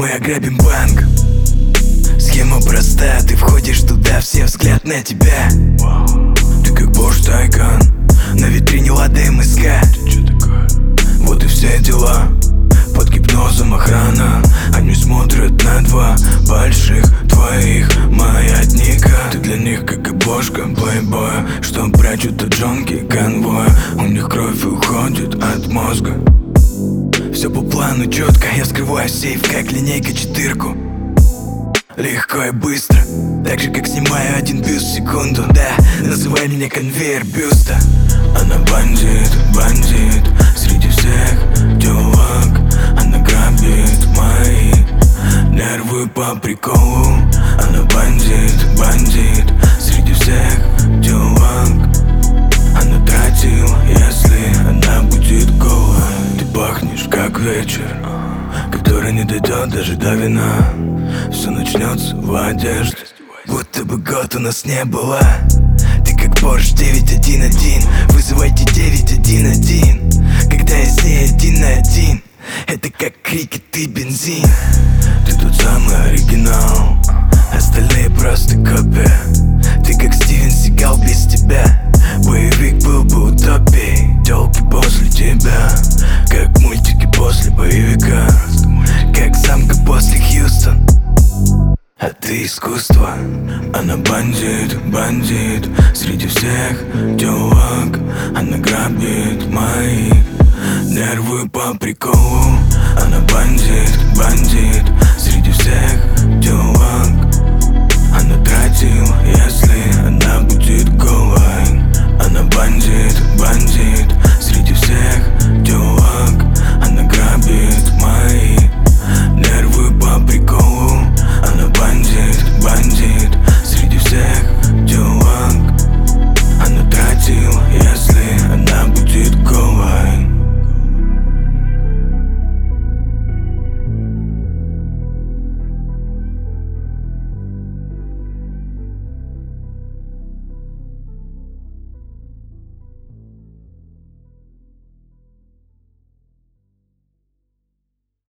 мы ограбим банк. Схема проста, ты входишь туда, все взгляд на тебя. Ты как Bosch Taycan, на витрине Лада МСК. Вот и все дела, под гипнозом охрана. Они смотрят на два больших твоих маятника. Ты для них как обложка плейбоя, что прячут от джонки конвоя. У них кровь уходит от мозга. Все по плану четко, я вскрываю сейф, как линейка четырку. Легко и быстро, так же как снимаю один бюст в секунду. Да, называй меня конвейер бюста. Она бандит, бандит, среди всех девок. Она грабит мои нервы по приколу. Она бандит, бандит, среди всех девок. Она тратила, если она будет голая. Ты пахнешь как вечер, который не дойдет даже до вина. Все начнется в одежде, будто бы год у нас не было. Ты как Porsche 911, вызывайте 911. Когда я с ней один на один, это как крики, ты бензин. Ты тот самый оригинал, остальные просто копия. Ты как Стивен Сигал без тебя, боевик был бы утопией. Тёлки после тебя, как мультики после боевика, как самка после Хьюстон. А ты искусство. Она бандит, бандит, среди всех девок. Она грабит мои нервы по приколу. Она бандит, бандит, среди всех девок. Она тратила, если она будет голая.